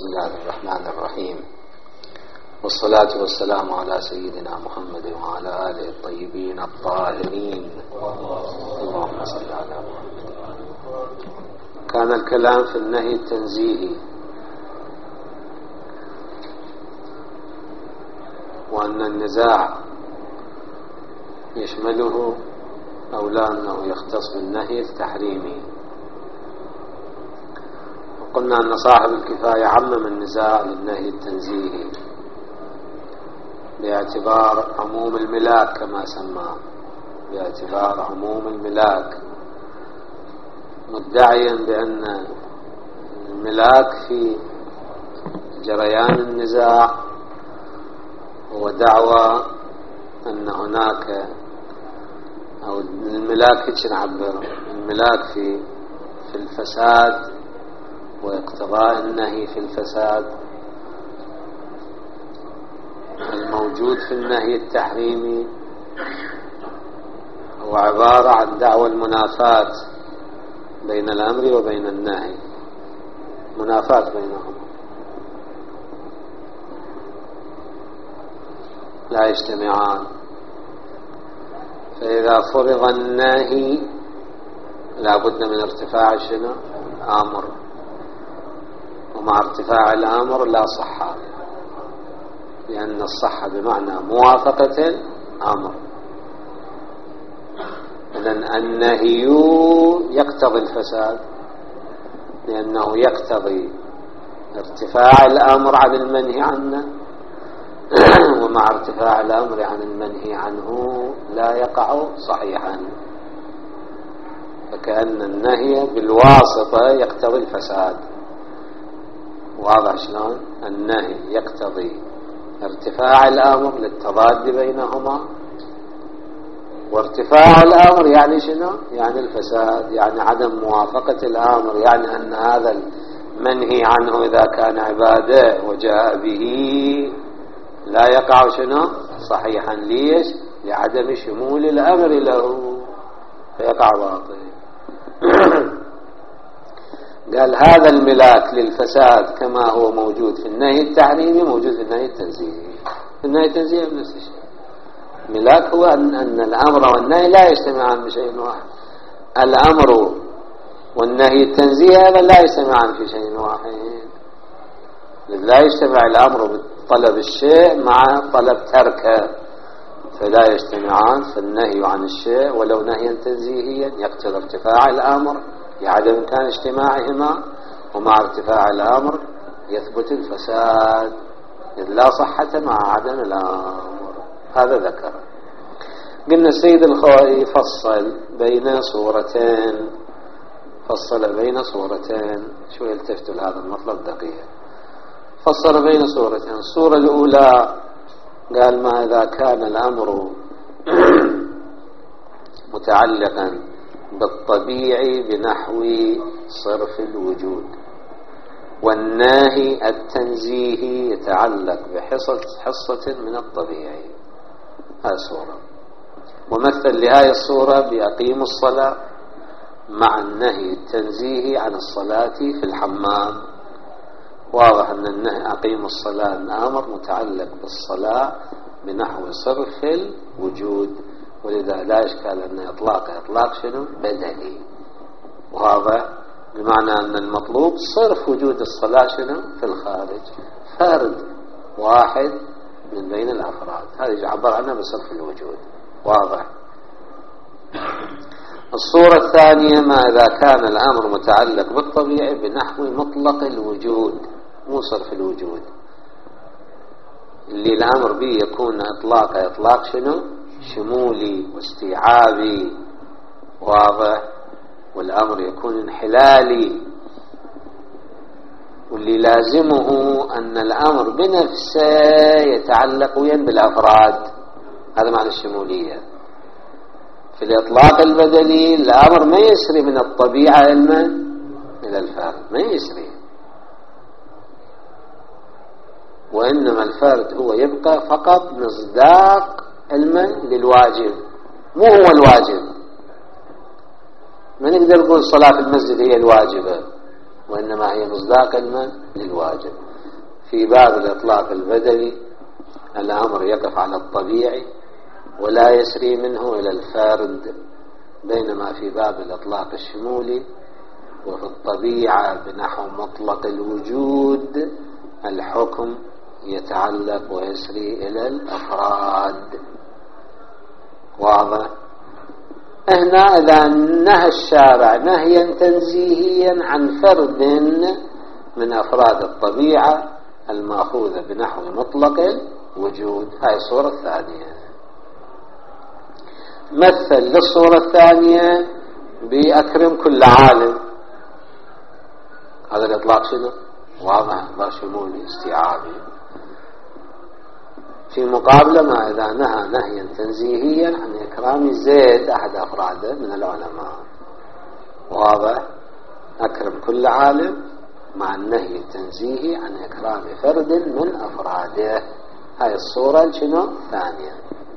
بسم الله الرحمن الرحيم، والصلاة والسلام على سيدنا محمد وعلى آله الطيبين الطاهرين. اللهم صل على محمد. كان الكلام في النهي التنزيهي، وأن النزاع يشمله أو لا أنه يختص بالنهي التحريمي. وقلنا أن صاحب الكفاية عمم النزاع للنهي التنزيهي باعتبار عموم الملاك كما سماه، باعتبار عموم الملاك، مدعيا بأن الملاك في جريان النزاع هو دعوى أن هناك، أو الملاك هيك نعبر، الملاك في الفساد واقتضاء النهي في الفساد الموجود في النهي التحريمي هو عبارة عن دعوى المنافاة بين الأمر وبين النهي، منافاة بينهم لا يجتمعان. فإذا فرض النهي لا بد من ارتفاع شنو؟ الأمر، ومع ارتفاع الأمر لا صحة، لأن الصحة بمعنى موافقة الأمر. إذن النهي يقتضي الفساد، لأنه يقتضي ارتفاع الأمر عن المنهي عنه، ومع ارتفاع الأمر عن المنهي عنه لا يقع صحيحا، فكأن النهي بالواسطة يقتضي الفساد. واضح شلون؟ النهي يقتضي ارتفاع الأمر للتضاد بينهما، وارتفاع الأمر يعني شنو؟ يعني الفساد، يعني عدم موافقة الأمر، يعني أن هذا المنهي عنه إذا كان عبادة وجاء به لا يقع شنو؟ صحيحا. ليش؟ لعدم شمول الأمر له، فيقع باطل. قال هذا الملاك للفساد كما هو موجود في النهي التحريمي موجود في النهي التنزيهي. في النهي التنزيهي نفس الشيء. الملاك هو أن الأمر والنهي لا يجتمعان بشيء واحد. الأمر والنهي التنزيهي هذا لا يجتمعان في شيء واحد، لا يجتمع الأمر بطلب الشيء مع طلب تركه، فلا يجتمعان. فالنهي عن الشيء ولو نهيا تنزيهيا يقتضي ارتفاع الأمر لعدم إمكان اجتماعهما، ومع ارتفاع الأمر يثبت الفساد، إذ لا صحة مع عدم الأمر. هذا ذكر. قلنا السيد الخوئي فصل بين صورتين، فصل بين صورتين. شو يلتفتوا لهذا المطلب دقيق. فصل بين صورتين. الصورة الأولى قال ما إذا كان الأمر متعلقا بالطبيعي بنحو صرف الوجود، والناهي التنزيهي يتعلق بحصة من الطبيعي. هذه صورة. ومثل لهذه الصورة بأقيم الصلاة مع النهي التنزيهي عن الصلاة في الحمام. واضح أن النهي أقيم الصلاة الأمر متعلق بالصلاة بنحو صرف الوجود، ولذا لا إشكال أن إطلاق شنو؟ بدني. وهذا بمعنى أن المطلوب صرف وجود الصلاة شنو؟ في الخارج، فرد واحد من بين الأفراد، هذا يعبر عنه بصرف الوجود. واضح. الصورة الثانية ما إذا كان الأمر متعلق بالطبيعي بنحو مطلق الوجود، مو صرف الوجود، اللي الأمر به يكون إطلاق شنو؟ شمولي واستيعابي. واضح. والأمر يكون انحلالي، واللي لازمه أن الأمر بنفسه يتعلق بالأفراد. هذا معنى الشمولية. في الإطلاق البدني الأمر ما يسري من الطبيعة إلى الفرد، ما يسري، وإنما الفرد هو يبقى فقط مصداق للواجب، مو هو الواجب. ما نقدر نقول صلاة في المسجد هي الواجبة، وإنما هي مصداق للواجب. في باب الإطلاق البدني الأمر يقف على الطبيعي ولا يسري منه إلى الفارد، بينما في باب الإطلاق الشمولي وفي الطبيعة بنحو مطلق الوجود الحكم يتعلق ويسري إلى الأفراد. واضح؟ هنا إذا نهى الشارع نهيا تنزيهيا عن فرد من أفراد الطبيعة المأخوذة بنحو مطلق الوجود، هاي الصورة الثانية. مثل للصورة الثانية بأكرم كل عالم، هذا الإطلاق شنو؟ واضح، إطلاق شمولي استيعابي. في مقابلة ما إذا نهى نهيا تنزيهيا عن إكرام زيد أحد أفراده من العلماء. واضح؟ أكرم كل عالم مع النهي التنزيهي عن إكرام فرد من أفراده، هاي الصورة شنو؟ ثانية.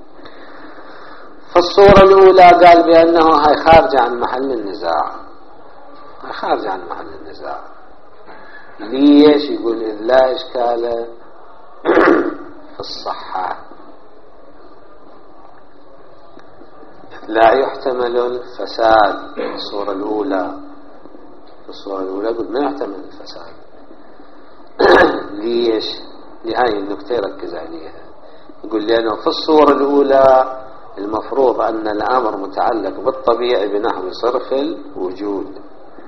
فالصورة الأولى قال بأنه هاي خارج عن محل النزاع، خارج عن محل النزاع. ليش؟ يقول إذ لا إشكال في الصحة، لا يحتمل الفساد. الصورة الأولى يقول ما يحتمل الفساد. ليش؟ لهذه النكتة ركز عليها. يقول لأنه في الصورة الأولى المفروض أن الأمر متعلق بالطبيعي بنحو صرف الوجود.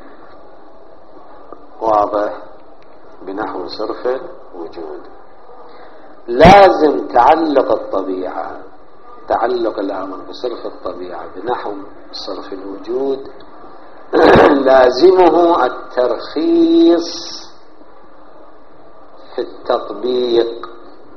واضح؟ بنحو صرف الوجود لازم تعلق الطبيعة، تعلق الأمر بصرف الطبيعة بنحو صرف الوجود لازمه الترخيص في التطبيق،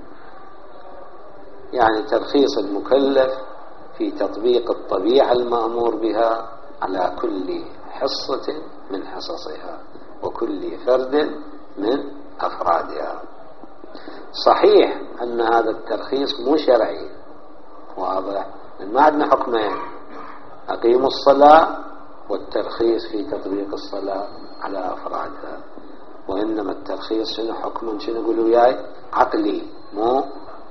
يعني ترخيص المكلف في تطبيق الطبيعة المأمور بها على كل حصة من حصصها وكل فرد من أفرادها. صحيح أن هذا الترخيص مو شرعي، واضح؟ ما عندنا حكمين، أقيموا الصلاة والترخيص في تطبيق الصلاة على أفرادها، وإنما الترخيص شنو حكم؟ شنو يقولوا وياي؟ عقلي، مو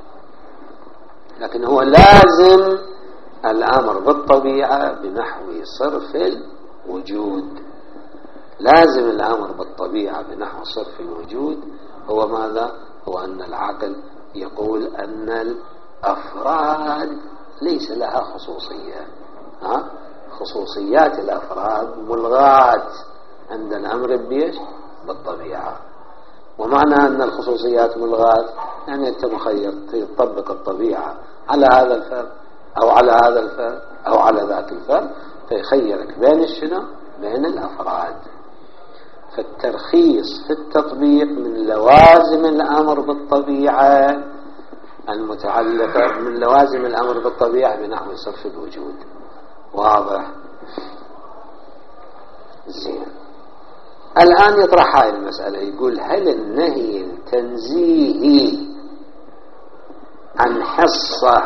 لكن هو لازم الأمر بالطبيعة بنحو صرف الوجود. لازم الأمر بالطبيعة بنحو صرف الوجود هو ماذا؟ هو أن العقل يقول أن الأفراد ليس لها خصوصية، خصوصيات الأفراد ملغاة عند الأمر بيش؟ بالطبيعة. ومعنى أن الخصوصيات ملغاة يعني أنت مخير تطبق الطبيعة على هذا الفرد أو على هذا الفرد أو على ذاك الفرد، فيخيرك بين الشنو؟ بين الأفراد. فالترخيص في التطبيق من لوازم الأمر بالطبيعة المتعلقة من لوازم الأمر بالطبيعة بنحو صرف الوجود. واضح؟ زين. الآن يطرح هاي المسألة، يقول هل النهي التنزيهي عن حصة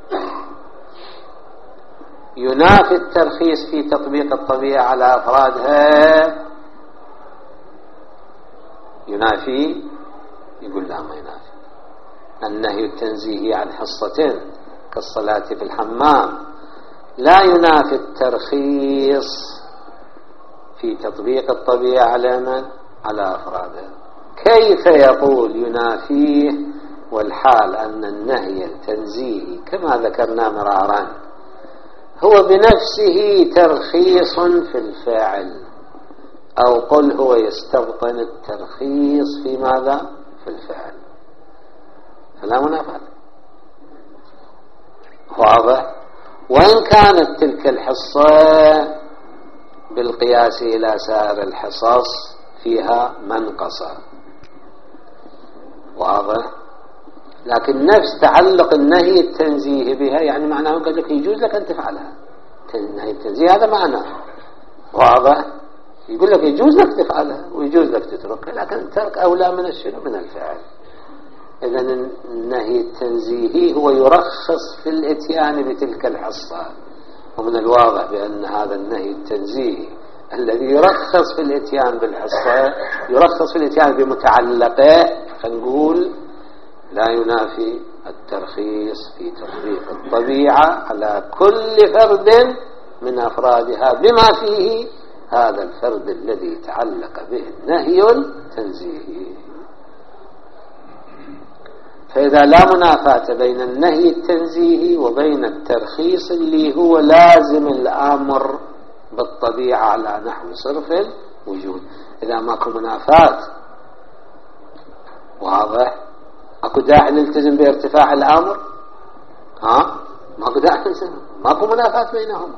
ينافي الترخيص في تطبيق الطبيعة على أفرادها؟ ينافي؟ يقول لا، ما ينافي. النهي التنزيهي عن حصة كالصلاة في الحمام لا ينافي الترخيص في تطبيق الطبيعة على من؟ على أفرادها. كيف يقول ينافيه والحال أن النهي التنزيهي كما ذكرنا مرارا هو بنفسه ترخيص في الفاعل، أو قل هو يستبطن الترخيص في ماذا؟ في الفعل، فلا منافاة. واضح؟ وإن كانت تلك الحصة بالقياس إلى سائر الحصص فيها منقصة، واضح؟ لكن نفس تعلق النهي التنزيهي بها يعني معناه قال لك يجوز لك أن تفعلها. النهي التنزيهي هذا معناه، واضح؟ يقول لك يجوز لك تفعلها ويجوز لك تتركها، لكن الترك أولى من الشنو؟ من الفعل. إذن النهي التنزيهي هو يرخص في الاتيان بتلك الحصة، ومن الواضح بأن هذا النهي التنزيهي الذي يرخص في الاتيان بالحصة يرخص في الاتيان بمتعلقه فنقول لا ينافي الترخيص في تطبيق الطبيعة على كل فرد من أفرادها بما فيه هذا الفرد الذي تعلق به النهي التنزيهي. فإذا لا منافاة بين النهي التنزيهي وبين الترخيص اللي هو لازم الأمر بالطبيعة على نحو صرف الوجود، إذا ماكو منافاة واضح اكو داعي نلتزم بارتفاع الامر. ماكو داعي نلتزم، ماكو منافاة بينهما،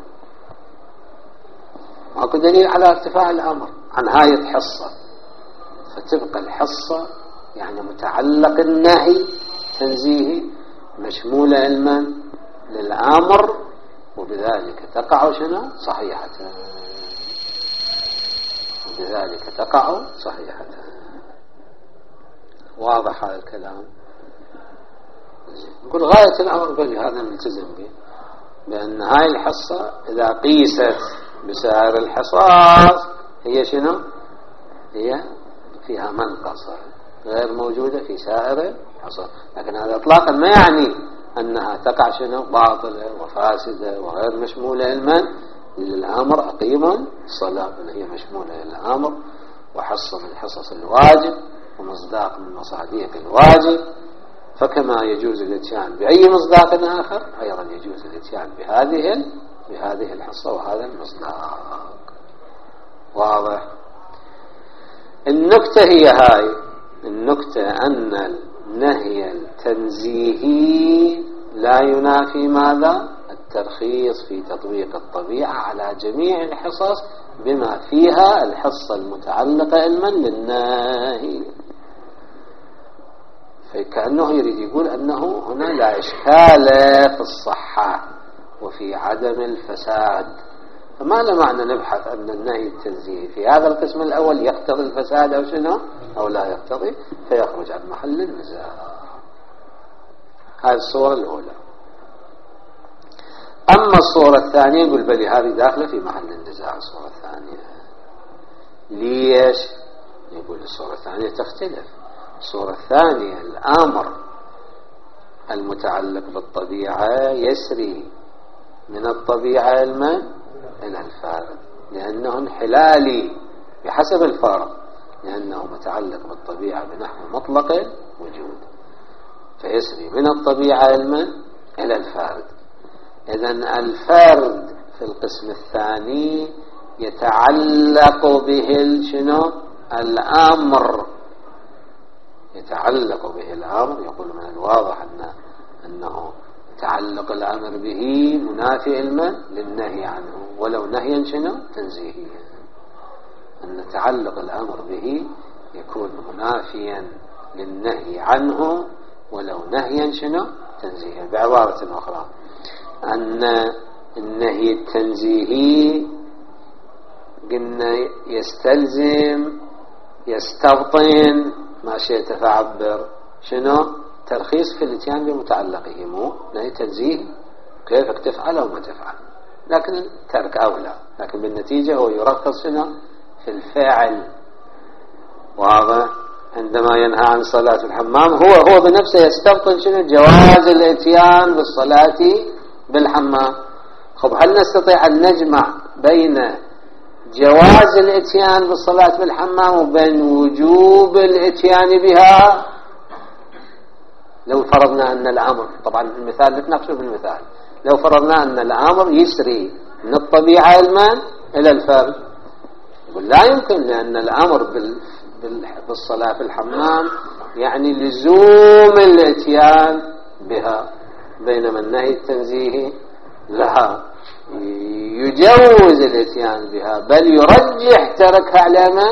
ماكو دليل على ارتفاع الامر عن هاي الحصة، فتبقى الحصة يعني متعلق النهي تنزيهي مشمولة علما للامر، وبذلك تقع شنو صحيحة، وبذلك تقع صحيحة. واضح هذا الكلام؟ نقول غاية الأمر بل هذا نلتزم به، بأن هاي الحصة إذا قيست بسائر الحصص هي شنو؟ هي فيها منقصة غير موجودة في سائر الحصص، لكن هذا إطلاقا ما يعني أنها تقع شنو باطلة وفاسدة وغير مشمولة علما للأمر. أقيم الصلاة هي مشمولة للأمر وحصة من حصص الواجب ومصداق من مصاديق الواجب، فكما يجوز الاتيان بأي مصداق آخر أيضا يجوز الاتيان بهذه الحصة وهذا المصداق. واضح؟ النكتة هي هاي النكتة، أن النهي التنزيهي لا ينافي ماذا؟ الترخيص في تطبيق الطبيعة على جميع الحصص بما فيها الحصة المتعلقة علما للنهي. فكأنه يريد يقول أنه هنا لا إشكال في الصحة وفي عدم الفساد، فما له معنى نبحث أن النهي التنزيهي في هذا القسم الأول يقتضي الفساد أو شنو أو لا يقتضي، فيخرج عن محل النزاع. هذه الصورة الأولى. أما الصورة الثانية يقول بلي هذه داخلة في محل النزاع. الصورة الثانية ليش؟ يقول الصورة الثانية تختلف. الصورة الثانية الأمر المتعلق بالطبيعة يسري من الطبيعة علما إلى الفارق، لأنه انحلالي بحسب الفارق، لأنه متعلق بالطبيعة بنحو مطلق الوجود، فيسري من الطبيعة علما إلى الفارق. إذن الفرد في القسم الثاني يتعلق به شنو؟ الأمر، يتعلق به الأمر. يقول من الواضح أنه تعلق الأمر به منافي علما للنهي عنه ولو نهيا شنو تنزيهيا، أن تعلق الأمر به يكون منافيا للنهي عنه ولو نهيا شنو تنزيهيا. بعبارة أخرى أن النهي التنزيهي قلنا يستلزم يستبطن ما شئت فعبر شنو ترخيص في الاتيان بمتعلقه، مو نهي تنزيه كيفك تفعل أو ما تفعل، لكن ترك أولى، لكن بالنتيجة هو يرخص شنو في الفعل. واضح؟ عندما ينهى عن صلاة الحمام هو بنفسه يستبطن شنو جواز الاتيان بالصلاة بالحمام. خب هل نستطيع أن نجمع بين جواز الاتيان بالصلاة بالحمام وبين وجوب الاتيان بها؟ لو فرضنا أن الأمر، طبعا المثال نتناقشه بالمثال، لو فرضنا أن الأمر يسري من الطبيعة علما إلى الفرد، يقول لا يمكن، لأن الأمر بالصلاة في الحمام يعني لزوم الاتيان بها، بينما النهي التنزيهي لها يجوز الاتيان بها بل يرجح تركها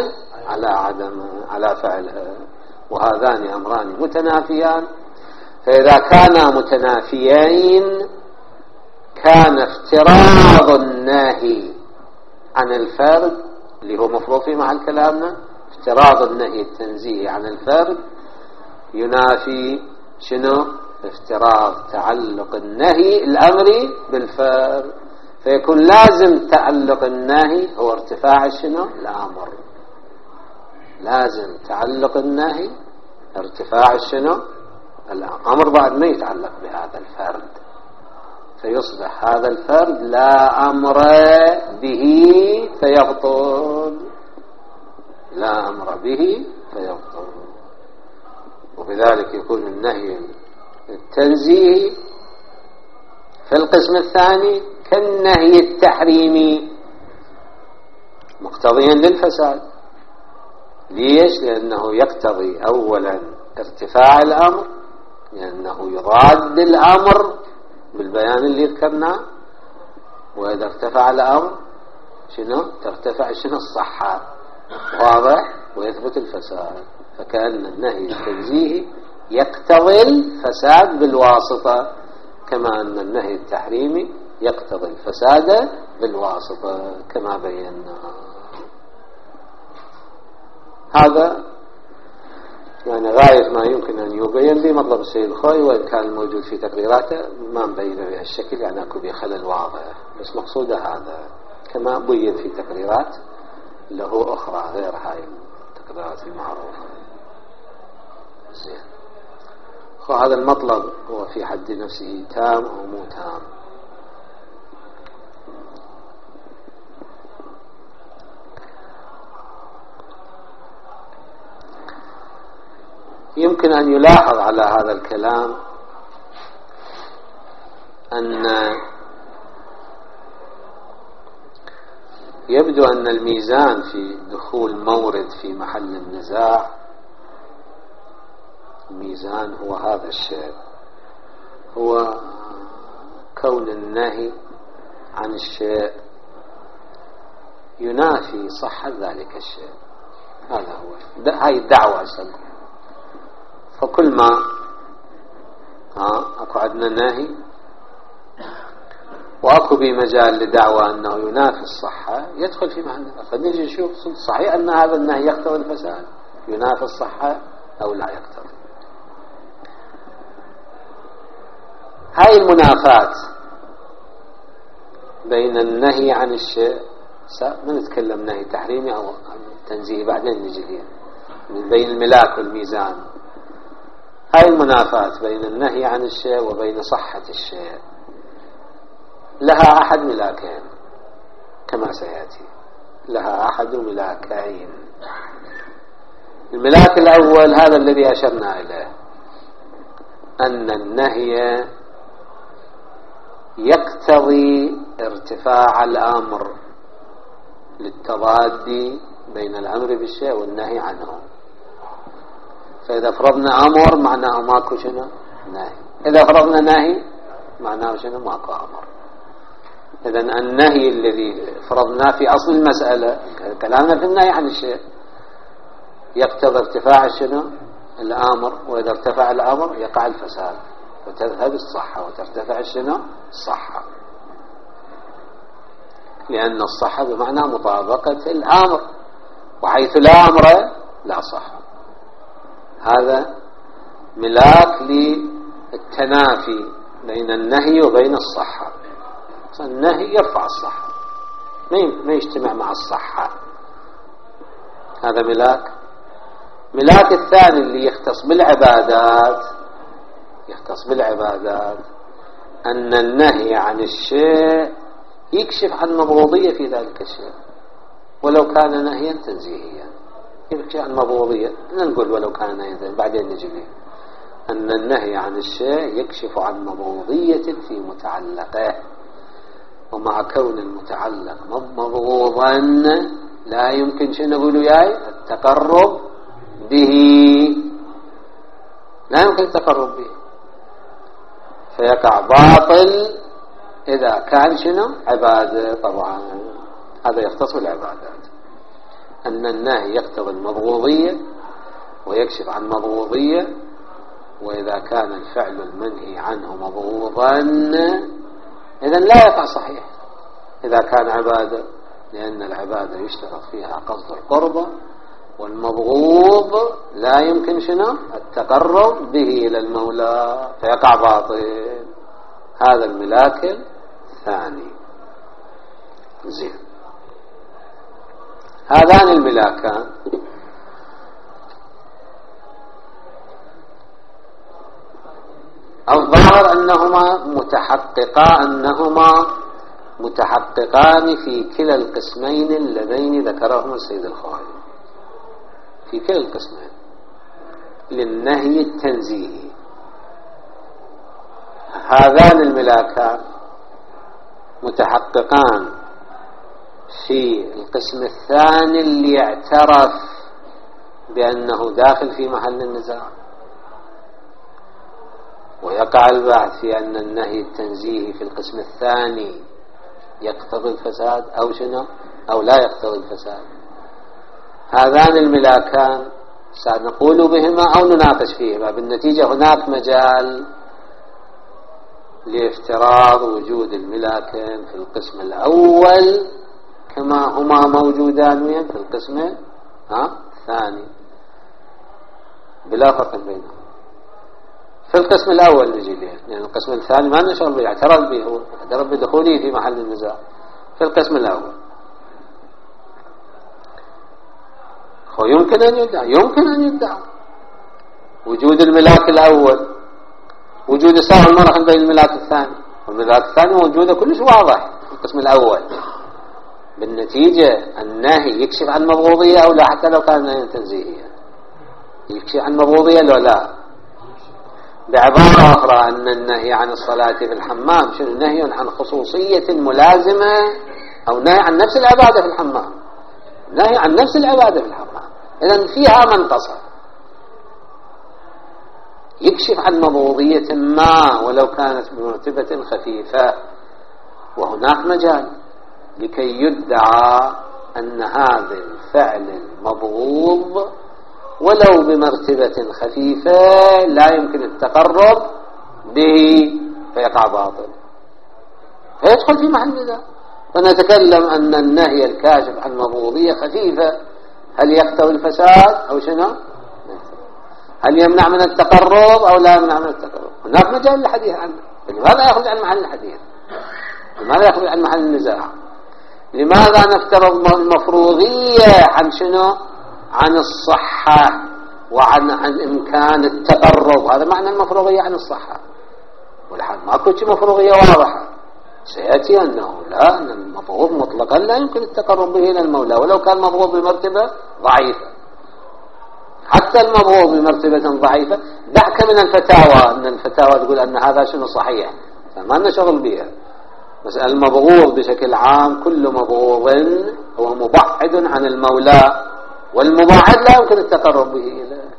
على فعلها. وهذان أمران متنافيان، فإذا كانا متنافيين كان افتراض النهي عن الفرد اللي هو مفروض في محل كلامنا، افتراض النهي التنزيهي عن الفرد ينافي شنو افتراض تعلق النهي الأمري بالفرد، فيكون لازم تعلق النهي هو ارتفاع شنو الأمر، لازم تعلق النهي ارتفاع شنو الأمر بعد ما يتعلق بهذا الفرد، فيصبح هذا الفرد لا أمر به فيبطل، لا أمر به فيبطل. وبذلك يكون النهي التنزيهي في القسم الثاني كالنهي التحريمي مقتضيا للفساد. ليش؟ لأنه يقتضي أولا ارتفاع الأمر، لأنه يضاد الأمر بالبيان اللي ذكرناه، وإذا ارتفع الأمر شنو؟ ترتفع شنو الصحة، واضح؟ ويثبت الفساد. فكأن النهي التنزيهي يقتضي الفساد بالواسطة، كما أن النهي التحريمي يقتضي الفساد بالواسطة كما بينا. هذا يعني غاية ما يمكن أن يبين بمطلب السيد الخوي، وإن كان الموجود في تقريراته ما مبينه بهالشكل، يعني أكو بخلل واضح، بس مقصوده هذا كما بين في تقريرات له أخرى غير هاي التقريرات المعروفة. زين، هذا المطلب هو في حد نفسه تام أو مو تام. يمكن أن يلاحظ على هذا الكلام أن يبدو أن الميزان في دخول مورد في محل النزاع، الميزان هو هذا الشيء، هو كون النهي عن الشيء ينافي صحة ذلك الشيء. هذا هو هاي الدعوة أسمى. فكل ما أكو عندنا نهي وأكو بمجال لدعوة أنه ينافي الصحة يدخل في محل النزاع، فنجي نشوف صحيح أن هذا النهي يقتضي الفساد، ينافي الصحة أو لا يقتضي. هاي المنافاة بين النهي عن الشيء، ما نتكلم نهي تحريمي أو تنزيهي بعدين نجي فيها، بين الملاك والميزان. هاي المنافاة بين النهي عن الشيء وبين صحة الشيء لها أحد ملاكين كما سيأتي، لها أحد ملاكين. الملاك الأول هذا الذي أشرنا إليه، أن النهي يقتضي ارتفاع الأمر للتضاد بين الأمر بالشيء والنهي عنه. فإذا فرضنا أمر معناه ماكو شنو نهي، إذا فرضنا نهي معناه شنو ماكو أمر. إذن النهي الذي فرضناه في أصل المسألة كلامنا في النهي عن الشيء يقتضي ارتفاع شنو الأمر، وإذا ارتفع الأمر يقع الفساد وتذهب الصحة وترتفع شنو الصحة، لأن الصحة بمعنى مطابقة الأمر، وحيث لا أمر لا صحة. هذا ملاك للتنافي بين النهي وبين الصحة. النهي يرفع الصحة، ما يجتمع مع الصحة، هذا ملاك. ملاك الثاني اللي يختص بالعبادات، أن النهي عن الشيء يكشف عن مبغوضية في ذلك الشيء ولو كان نهيا تنزيهيا، يكشف عن مبغوضية. نقول ولو كان نهيا بعدين نجي به، أن النهي عن الشيء يكشف عن مبغوضية في متعلقه، ومع كون المتعلق مبغوضا لا يمكن شنو نقول وياي التقرب به، لا يمكن التقرب به، فيقع باطل إذا كان شنو عبادة. طبعا هذا يختص بالعبادات، أن النهي يقتضي المبغوضية ويكشف عن مبغوضية، وإذا كان الفعل المنهي عنه مبغوضا إذن لا يقع صحيح إذا كان عبادة، لأن العبادة يشترط فيها قصد القربة، والمبغوض لا يمكن شنو التقرب به إلى المولى فيقع باطل. هذا الملاك الثاني. زين، هذان الملاكان الظاهر أنهما متحققان في كلا القسمين اللذين ذكرهما السيد الخوئي، في كلا القسمين للنهي التنزيهي. هذان الملاكان متحققان في القسم الثاني اللي يعترف بأنه داخل في محل النزاع، ويقع البحث في أن النهي التنزيهي في القسم الثاني يقتضي الفساد أو شنو أو لا يقتضي الفساد. هذان الملاكان سنقول بهما أو نناقش فيهما، بالنتيجة هناك مجال لافتراض وجود الملاكين في القسم الأول كما هما موجودان في القسم الثاني بلا فرق بينهم. في القسم الأول نجي له، لأن القسم الثاني ما نشغل به، اعترف به، هو اعترف بدخوله في محل النزاع. في القسم الأول يمكن أن يدعى وجود الملاك الأول، وجود سائر المراحل بين الملاك الثاني، والملاك الثاني موجودة كلش واضح في القسم الأول. بالنتيجة النهي يكشف عن مبغوضية أو لا، حتى لو كان نهي تنزيهيا يكشف عن مبغوضية لو لا. بعبارة أخرى أن النهي عن الصلاة في الحمام شنو؟ نهي عن خصوصية ملازمة، أو نهي عن نفس العبادة في الحمام، نهي عن نفس العبادة في الحمام، إذن فيها منتصر يكشف عن مبغوضية ما ولو كانت بمرتبة خفيفة. وهناك مجال لكي يدعى أن هذا الفعل المبغوض ولو بمرتبة خفيفة لا يمكن التقرب به فيقع باطل، فيدخل في محل نزاع. فنتكلم أن النهي الكاشف عن مبغوضية خفيفة هل يقتضي الفساد أو شنو؟ هل يمنع من التقرب أو لا يمنع من التقرب؟ هناك مجال للحديث عنه. لماذا يأخذ عن محل الحديث؟ لماذا يأخذ عن محل النزاع؟ لماذا نفترض المفروضية عن شنو؟ عن الصحة وعن إمكان التقرب. هذا معنى المفروضية عن الصحة، والحال ما كنت مفروضية واضحة. سيأتي أنه لا، أن المفروض مطلقا لا يمكن التقرب به إلى المولى ولو كان مفروض بمرتبة ضعيفة. حتى المفروض بمرتبة ضعيفة، دعك من الفتاوى أن الفتاوى تقول أن هذا شنو صحيح، فما نشغل بها. بس المبغوض بشكل عام كل مبغوض هو مبعد عن المولى، والمبعد لا يمكن التقرب به إليه.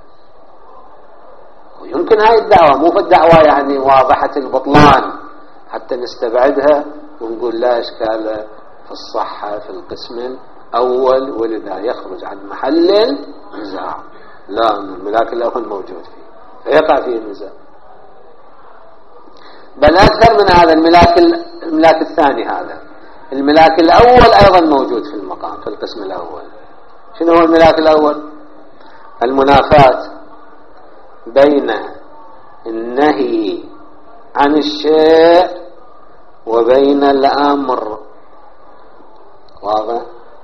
ويمكن هاي الدعوة مو في الدعوة يعني واضحة البطلان حتى نستبعدها ونقول لا إشكال في الصحة في القسم الأول ولذا يخرج عن محل النزاع. لا، الملاك الأول موجود فيه فيقع فيه النزاع. بل أكثر من هذا، الملاك الثاني هذا الملاك الأول أيضا موجود في المقام في القسم الأول. شنو هو الملاك الأول؟ المنافاة بين النهي عن الشيء وبين الأمر. واضح؟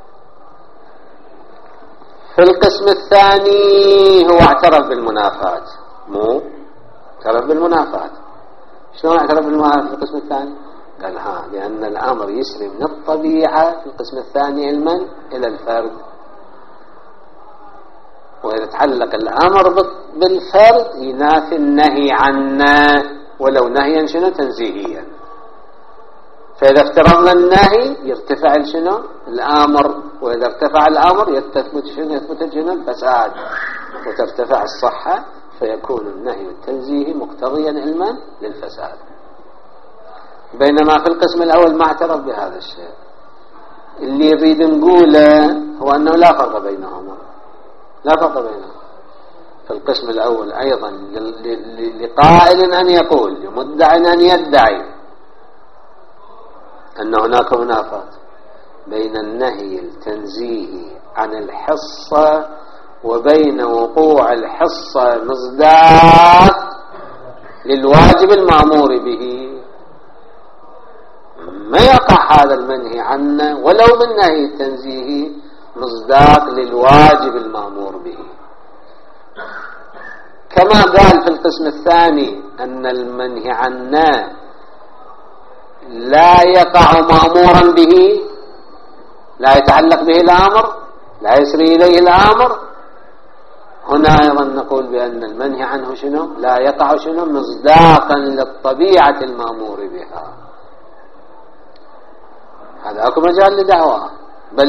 في القسم الثاني هو اعترف بالمنافاة، مو اعترف بالمنافاة. شلون اعترف بالمنافاة في القسم الثاني؟ قال لأن الأمر يسري من الطبيعة في القسم الثاني علما إلى الفرد، وإذا تعلق الأمر بالفرد ينافي النهي عنه ولو نهيا شنو تنزيهيا. فإذا افترضنا النهي يرتفع شنو الأمر، وإذا ارتفع الأمر يثبت شنو الفساد، وترتفع الصحة، فيكون النهي التنزيهي مقتضيا علما للفساد. بينما في القسم الأول ما اعترف بهذا الشيء. اللي يريد نقوله هو أنه لا فرق بينهما، لا فرق بينهما. في القسم الأول أيضا لقائل أن يقول، لمدع أن يدعي أن هناك منافاة بين النهي التنزيهي عن الحصة وبين وقوع الحصة مصداق للواجب المأمور به. ما يقع هذا المنهي عنه ولو بالنهي التنزيهي مصداق للواجب المأمور به. كما قال في القسم الثاني أن المنهي عنه لا يقع مأمورا به، لا يتعلق به الأمر، لا يسري إليه الأمر. هنا أيضا نقول بأن المنهي عنه شنو؟ لا يقع شنو؟ مصداقا للطبيعة المأمور بها. هذا أكو مجال لدعوة، بل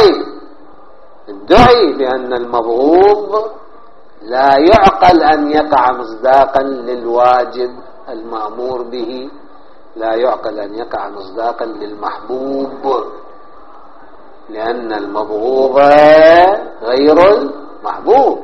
الدعي بأن المبغوض لا يعقل أن يقع مصداقا للواجب المأمور به، لا يعقل أن يقع مصداقا للمحبوب، لأن المبغوض غير المحبوب.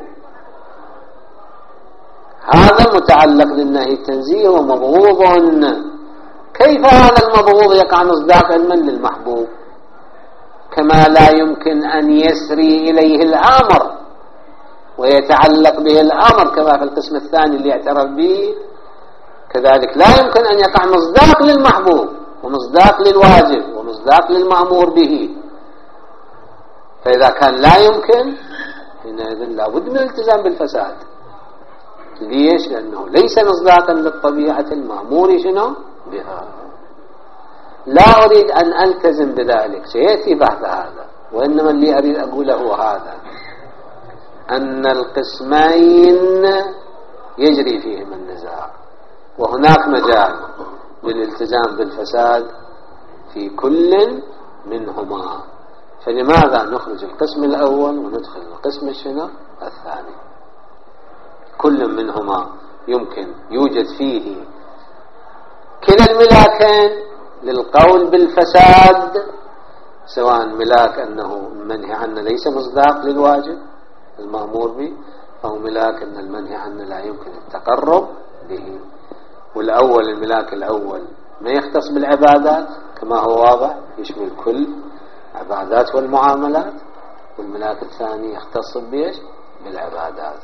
هذا متعلق للنهي التنزيهي ومبغوض. كيف هذا المبغوض يقع مصداقا من للمحبوب؟ كما لا يمكن أن يسري إليه الأمر ويتعلق به الأمر كما في القسم الثاني اللي اعترف به، كذلك لا يمكن أن يقع مصداق للمحبوب ومصداق للواجب ومصداق للمأمور به. فإذا كان لا يمكن حينئذ لابد من الالتزام بالفساد. ليش؟ لأنه ليس مصداقا للطبيعة المأمور شنو بها. لا أريد أن ألتزم بذلك، سيأتي بعد هذا، وإنما اللي أريد أقوله هو هذا: أن القسمين يجري فيهما النزاع، وهناك مجال للالتزام بالفساد في كل منهما. فلماذا نخرج القسم الأول وندخل القسم الثاني؟ كل منهما يمكن يوجد فيه كلا الملاكين للقول بالفساد، سواء ملاك أنه منهي عنه ليس مصداق للواجب المأمور به، أو ملاك أن المنهي عنه لا يمكن التقرب به. والأول الملاك الأول ما يختص بالعبادات كما هو واضح، يشمل كل عبادات والمعاملات، والملاك الثاني يختص بإيش؟ بالعبادات.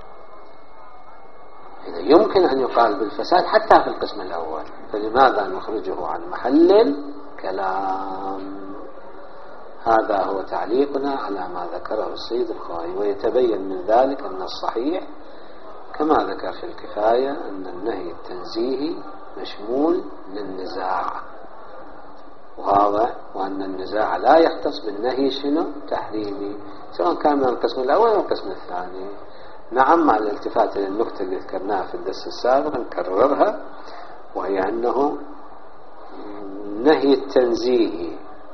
إذا يمكن أن يقال بالفساد حتى في القسم الأول، فلماذا نخرجه عن محل الكلام؟ هذا هو تعليقنا على ما ذكره السيد الخوئي. ويتبين من ذلك أن الصحيح كما ذكر في الكفاية أن النهي التنزيهي مشمول للنزاع، وهذا وأن النزاع لا يختص بالنهي شنو تحريمي، سواء كان من القسم الأول أو القسم الثاني. نعم، مع الالتفات للنقطة اللي ذكرناها في الدرس السابق نكررها، وهي أنه النهي التنزيهي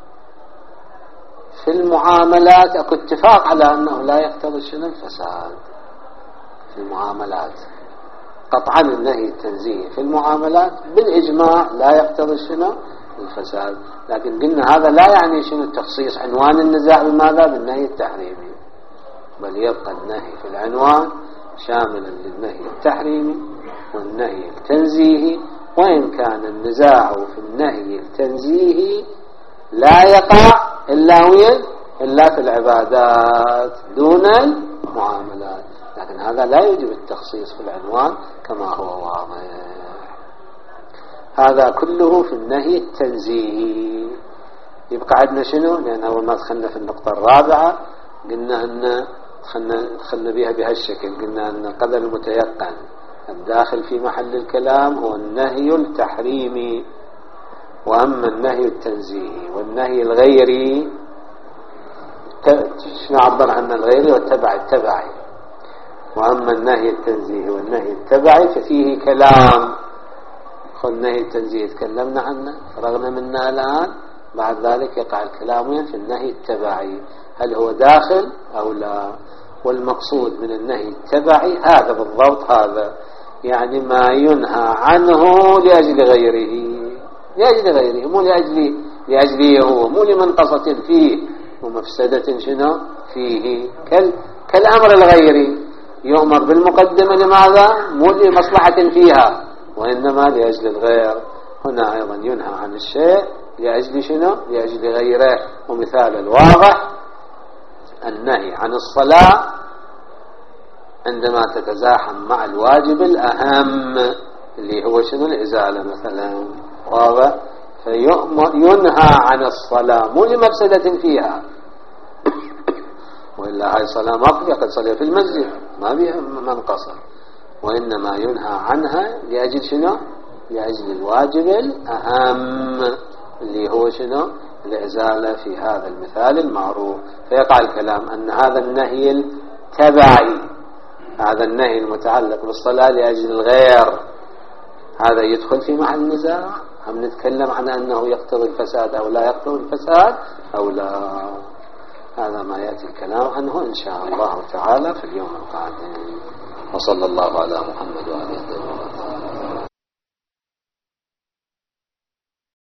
في المعاملات أكو اتفاق على أنه لا يقتضي شنو الفساد في المعاملات. قطعا النهي التنزيهي في المعاملات بالإجماع لا يقتضي شنو الفساد، لكن قلنا هذا لا يعني شنو التخصيص عنوان النزاع بماذا؟ بالنهي التحريمي، بل يبقى النهي في العنوان شاملا للنهي التحريمي والنهي التنزيهي، وإن كان النزاع في النهي التنزيهي لا يقع إلا في العبادات دون المعاملات، لكن هذا لا يجب التخصيص في العنوان كما هو واضح. هذا كله في النهي التنزيهي. يبقى عندنا شنو؟ لأن أول ما دخلنا في النقطة الرابعة قلنا أن دخلنا بها بهالشكل، قلنا أن القدر المتيقن الداخل في محل الكلام هو النهي التحريمي، وأما النهي التنزيهي والنهي الغيري شنو عبر عن الغيري والتبعي. وأما النهي التنزيهي والنهي التبعي ففيه كلام. خذ النهي التنزيهي تكلمنا عنه فرغنا منه الآن، بعد ذلك يقع الكلام في النهي التبعي، هل هو داخل أو لا. والمقصود من النهي التبعي هذا بالضبط، هذا يعني ما ينهى عنه لأجل غيره، مو لأجله هو، مو لمنقصة فيه ومفسدة شنو فيه، كالأمر الغيري يؤمر بالمقدمة لماذا؟ مو لمصلحة فيها وإنما لأجل الغير. هنا أيضا ينهى عن الشيء لأجل شنو؟ لأجل غيره. ومثال الواضح النهي عن الصلاة عندما تتزاحم مع الواجب الأهم اللي هو شنو؟ الإزالة مثلا، واضح؟ فينهى عن الصلاة مو لمفسدة فيها، وإلا هاي صلاة ما قد صلي في المسجد ما بها منقصة، وإنما ينهى عنها لأجل شنو؟ لأجل الواجب الأهم اللي هو شنو؟ الإزالة في هذا المثال المعروف. فيقع الكلام أن هذا النهي التبعي، هذا النهي المتعلق بالصلاة لأجل الغير، هذا يدخل في محل النزاع. هم نتكلم عن أنه يقتضي الفساد أو لا يقتضي الفساد أو لا، هذا ما يأتي الكلام عنه إن شاء الله تعالى في اليوم القادم. وصلى الله على محمد وعلى آله وصحبه.